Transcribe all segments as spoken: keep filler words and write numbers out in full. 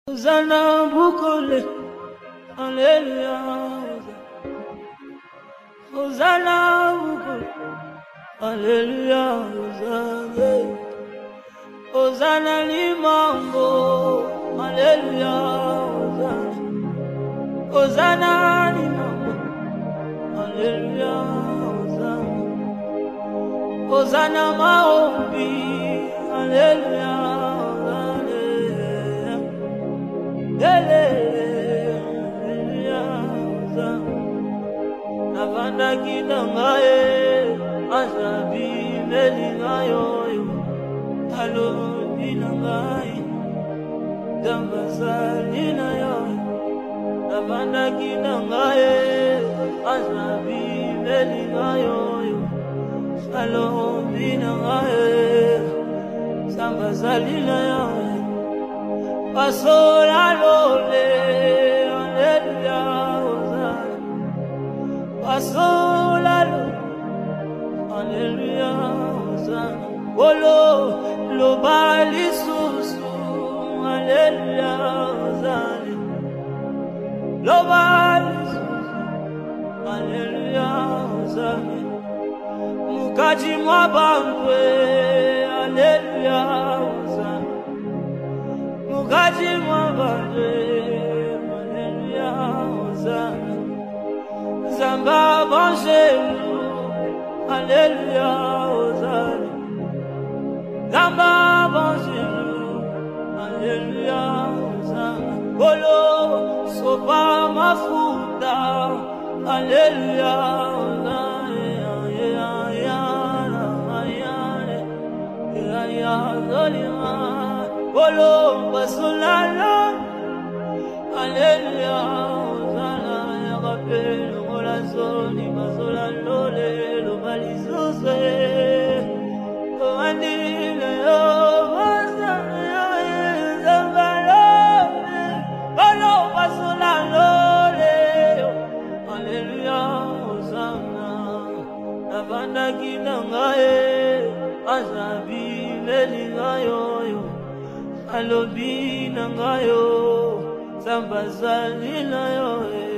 Hosanna Bukole, Hallelujah. Hosanna Bukole, Hallelujah. Hosanna, Hosanna Limango, Hallelujah. Hosanna Limango, Hallelujah. Hosanna Maombi, Hallelujah. Navanda kinangaye asabi melingayo halo dinangaye dambazalina yo Navanda kinangaye asabi melingayo halo dinangaye dambazalina yo Pasola lole, hallelujah, Hosanna. Pasola lole, hallelujah, Hosanna. Olo, lo bali susu, hallelujah, Hosanna. Lo bali susu, hallelujah, Hosanna. Mukaji mwabangwe, hallelujah, Hosanna. Mukaji mwabangwe, hallelujah, Hosanna. Zamba banjelu, hallelujah, Hosanna. Zamba banjelu, hallelujah, Hosanna. Bolo sopa mafuta, hallelujah, Hosanna. Bolo basolala, hallelujah, Hosanna. Rappel la zone, basola lole, lo balizose. Commandile yo, Hosanna, Zambalo, bolo basola lole, hallelujah, Hosanna. Navanda kinangaye, asabi melingayo. Alobi nangayo, Zamba zalina yo,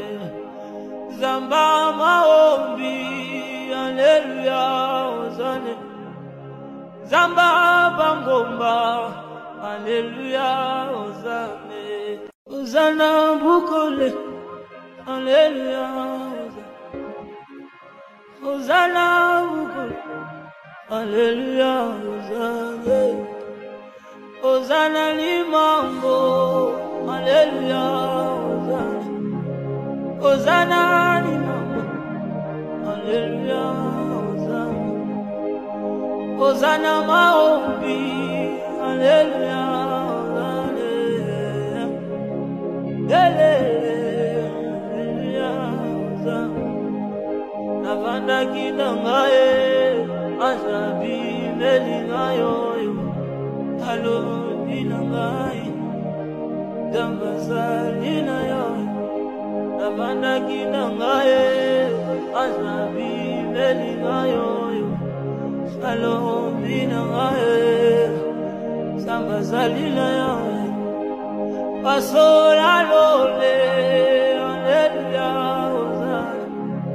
Zamba maombi, hallelujah, Hosanna. Zamba bangomba, hallelujah, Hosanna. Hosanna Bukole, hallelujah, Hosanna Bukole, hallelujah, Hosanna. Hosanna Limango, hallelujah, Hosanna. Hosanna Limango, hallelujah, Hosanna. Hosanna Maombi, hallelujah, Hosanna. Hallelujah, Hosanna. Navanda kinangaye, asabi melingayo. Halo dinangai dambazalina yo Navanda kinangai asabi melingayo Halo dinangai dambazalina yo Pasola lole, hallelujah, Hosanna.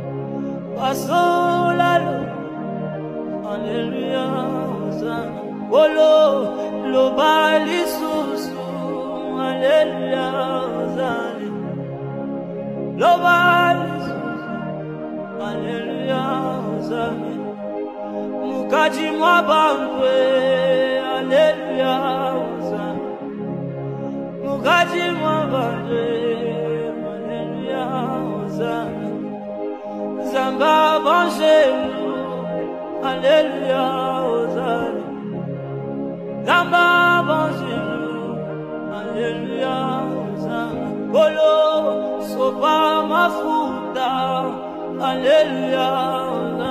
Pasola lole, hallelujah, Hosanna. Olo, lo bali susu, hallelujah, Hosanna. Lo bali susu, hallelujah, Hosanna. Mukaji mwabangwe, hallelujah, Hosanna. Mukaji mwabangwe, hallelujah, Hosanna. Zamba banjelu, hallelujah, Hosanna. Zamba banjelu, hallelujah, Hosanna. Bolo sopa mafuta, hallelujah, Hosanna.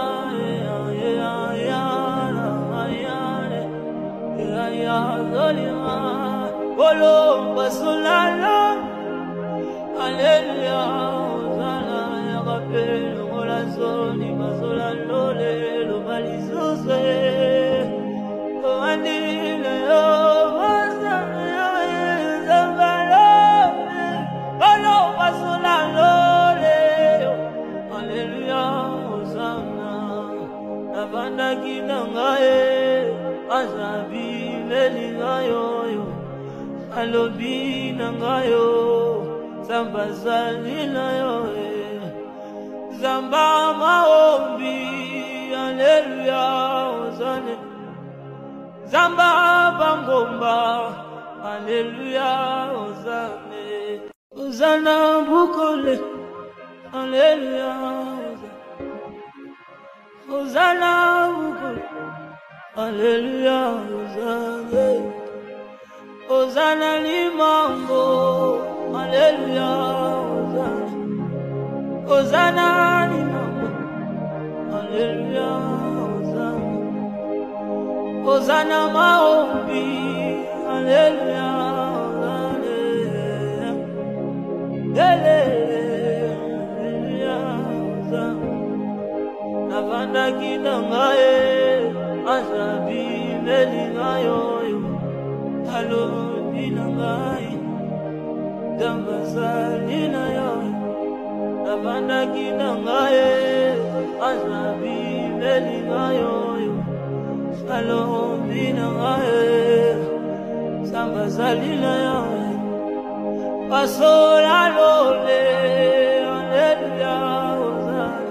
Bolo basolala, hallelujah, Hosanna. Rappel la zone, basola lole, lo balizose. Commandile yo, Hosanna, Zambalo. alobi nangayo Zamba zalina yo Zamba maombi Alleluia Ozane Zamba bangomba Alleluia Ozane Ozana bukole Alleluia Ozana bukole Alleluia Ozane Ozana limango Alleluia Ozane Ozana limango Alleluia Ozane Ozana maombi Alleluia Ozane Alleluia Ozane Navanda kinangae Azabi melingayo Halo dinangai Damba salina yo Navanda kinangae Azabi melingayo Halo dinangai Samba salina yo Pasola lole Alleluia Ozane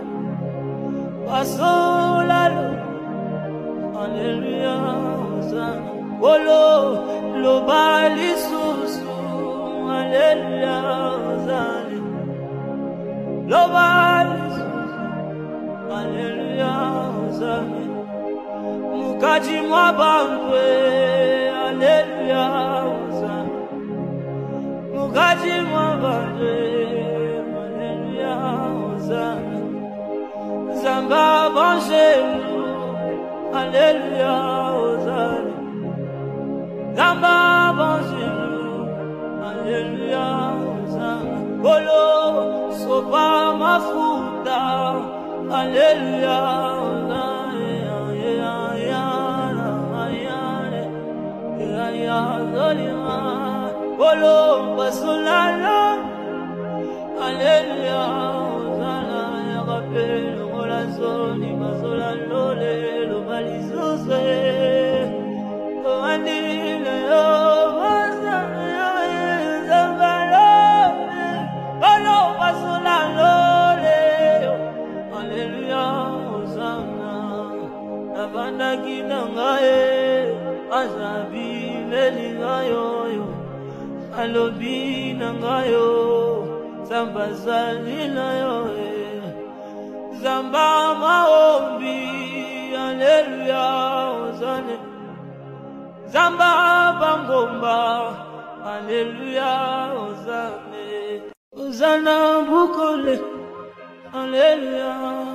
Pasola lole Alleluia Ozane Olo lo bali susu Alleluia Ozane Lo bali susu Alleluia Ozane Mukaji mwabangwe Alleluia Ozane Mukaji mwabangwe Alleluia Ozane Zamba banjelu Alleluia Ozane Zamba banjelu Alleluia Ozane Olo sopa mafuta Alleluia Ozane Olo basolala Alleluia Ozana Yagapelu Molazoni Basolalo Lelo Balizose Andile yo Ozana Zambalo Olo basolalo Lelo Alleluia Ozana Navanda kinangae Azabi melingayo Alobi nangayo Zamba zalina yo Zamba maombi Alleluia Ozane Zamba bangomba Alleluia Ozane Ozana bukole Alleluia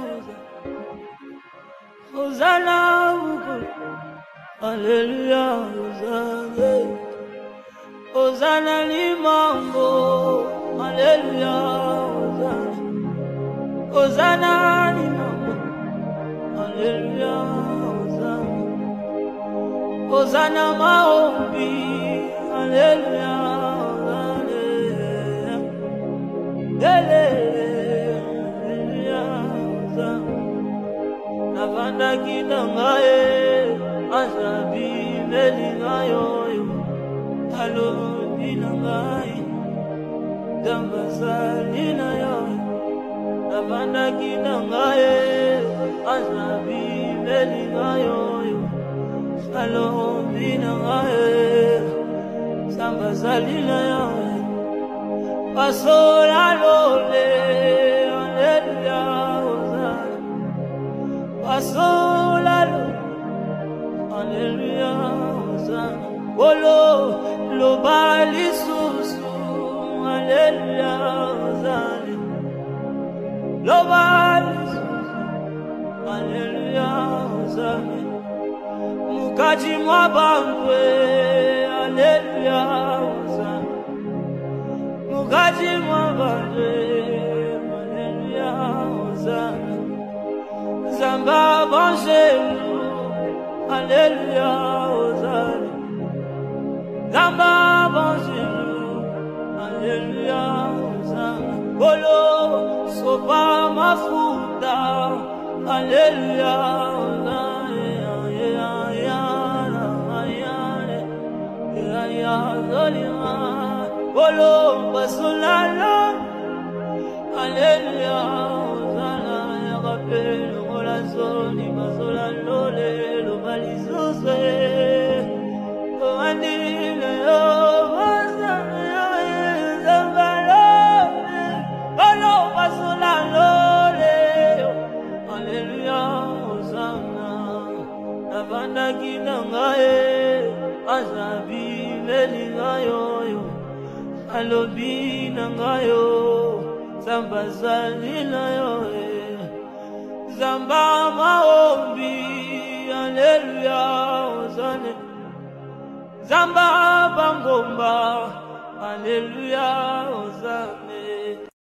Ozana bukole Alleluia Ozane Ozana limango Alleluia Ozane Ozana limango Alleluia Ozane Ozana maombi Alleluia Ozane Alleluia Ozane Navanda kinangae Azabi melingayo Halo dinangai Damba salina yo Navanda kinangae Azabi melingayo Halo dinangai Samba salina yo Pasola lole Alleluia Ozane Pasola lole Alleluia Ozane Olo lo bali susu Alleluia Ozane Lo bali susu Alleluia Ozane Mukaji mwabangwe Alleluia Ozane Mukaji mwabangwe Alleluia Ozane Zamba banjelu Alleluia Ozane Zamba banjelu Alleluia Ozane Olo sopa mafuta Alleluia Ozane Alleluia Ozane Olo basolala. Alléluia, Hosanna, Yakapel, Morazoni, Mazolalo, Lo Malizose, Omanile, Hosanna, Zambalo, Olo basolalo. Alléluia, Hosanna, Navanda Kinangae, Azabi, Leligayo, Alobi Nangayo, Zamba Zalina yo, Zamba Maombi, Alléluia, Hosanna, Zamba Bangomba, Alléluia.